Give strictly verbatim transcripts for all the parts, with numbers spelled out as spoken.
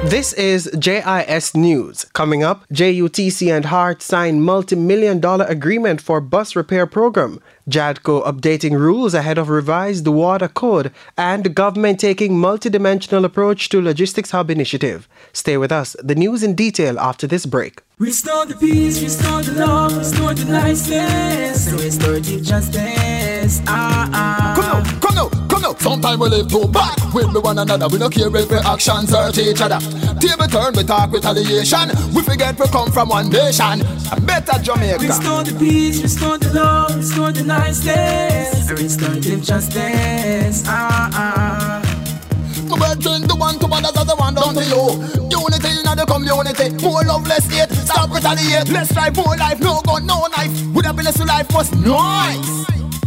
This is J I S News. Coming up, J U T C and Hart sign multi-million dollar agreement for bus repair program. JADCO updating rules ahead of revised water code, and government taking multidimensional approach to logistics hub initiative. Stay with us. The news in detail after this break. Restore the peace, restore the love, restore the niceness, restore the justice. Ah, ah. Come now, come now, come now. Sometimes we live too bad with me one another. We don't care if our actions hurt each other. Table turn, we talk retaliation. We forget we come from one nation. A better Jamaica. Restore the peace, restore the love, restore the niceness, restore the justice. Ah, ah. My brethren, the one to others as the one done to you. Unity in the community, more love, less hate. Stop retaliate, let's strive for life. No gun, no knife. With happiness to life was nice.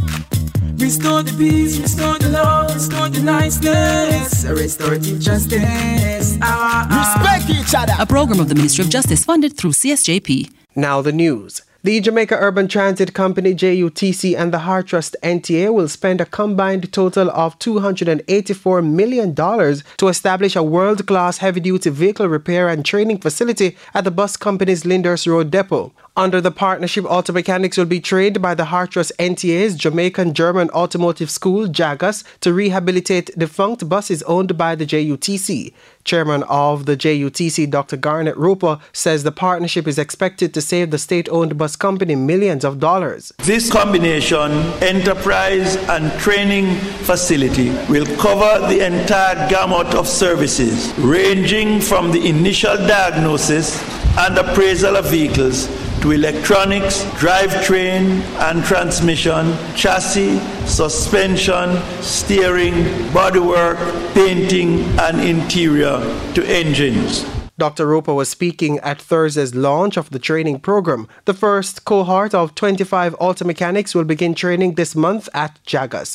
Restore the peace, restore the love, restore the niceness, restore the justice. Ah, ah. Respect each other. A program of the Ministry of Justice funded through C S J P. Now the news. The Jamaica Urban Transit Company J U T C and the Hart Trust N T A will spend a combined total of two hundred eighty-four million dollars to establish a world-class heavy-duty vehicle repair and training facility at the bus company's Lyndhurst Road depot. Under the partnership, auto mechanics will be trained by the Hart Trust N T A's Jamaican German Automotive School, JAGAS, to rehabilitate defunct buses owned by the J U T C. Chairman of the J U T C, Doctor Garnet Roper, says the partnership is expected to save the state-owned bus company millions of dollars. This combination, enterprise and training facility, will cover the entire gamut of services, ranging from the initial diagnosis and appraisal of vehicles to electronics, drivetrain and transmission, chassis, suspension, steering, bodywork, painting and interior to engines. Doctor Roper was speaking at Thursday's launch of the training program. The first cohort of twenty-five auto mechanics will begin training this month at JAGAS.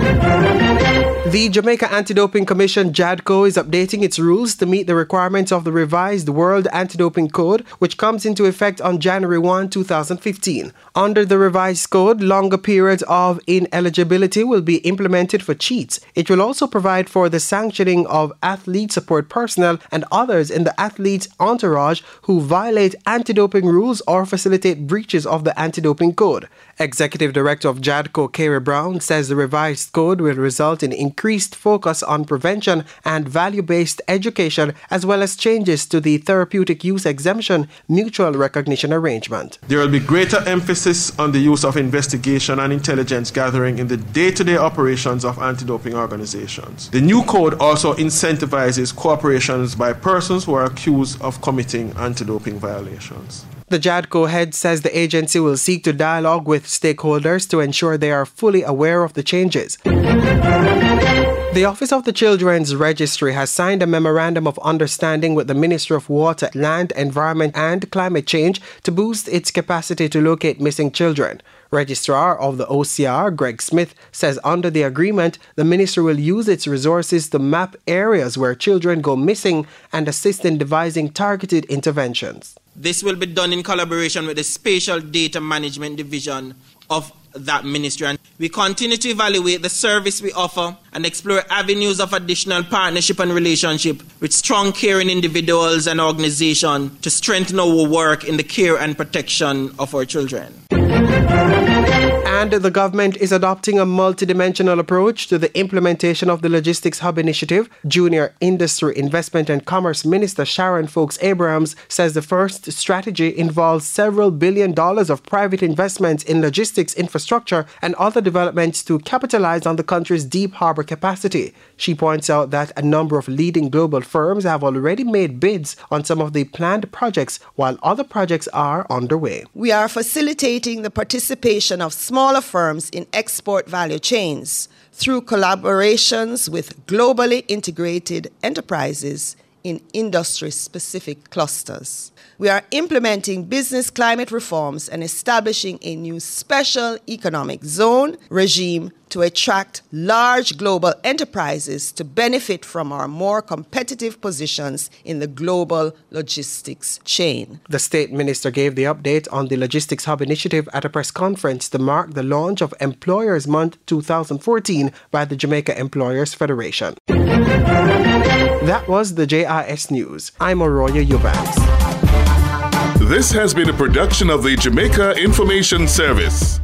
The Jamaica Anti-Doping Commission, JADCO, is updating its rules to meet the requirements of the revised World Anti-Doping Code, which comes into effect on January first, twenty fifteen. Under the revised code, longer periods of ineligibility will be implemented for cheats. It will also provide for the sanctioning of athlete support personnel and others in the athlete's entourage who violate anti-doping rules or facilitate breaches of the anti-doping code. Executive Director of JADCO, Kerry Brown, says the revised code will result in increased focus on prevention and value-based education, as well as changes to the therapeutic use exemption mutual recognition arrangement. There will be greater emphasis on the use of investigation and intelligence gathering in the day-to-day operations of anti-doping organizations. The new code also incentivizes cooperations by persons who are accused of committing anti-doping violations. The JADCO head says the agency will seek to dialogue with stakeholders to ensure they are fully aware of the changes. The Office of the Children's Registry has signed a Memorandum of Understanding with the Ministry of Water, Land, Environment and Climate Change to boost its capacity to locate missing children. Registrar of the O C R, Greg Smith, says under the agreement, the ministry will use its resources to map areas where children go missing and assist in devising targeted interventions. This will be done in collaboration with the Spatial Data Management Division of that ministry. And we continue to evaluate the service we offer and explore avenues of additional partnership and relationship with strong caring individuals and organizations to strengthen our work in the care and protection of our children. And the government is adopting a multidimensional approach to the implementation of the Logistics Hub Initiative. Junior Industry, Investment and Commerce Minister Sharon Foakes-Abrahams says the first strategy involves several billion dollars of private investments in logistics infrastructure and other developments to capitalize on the country's deep harbor capacity. She points out that a number of leading global firms have already made bids on some of the planned projects, while other projects are underway. We are facilitating the participation of smaller firms in export value chains through collaborations with globally integrated enterprises in industry-specific clusters. We are implementing business climate reforms and establishing a new special economic zone regime to attract large global enterprises to benefit from our more competitive positions in the global logistics chain. The State Minister gave the update on the Logistics Hub Initiative at a press conference to mark the launch of Employers Month twenty fourteen by the Jamaica Employers Federation. That was the J I S News. I'm Arroyo Eubanks. This has been a production of the Jamaica Information Service.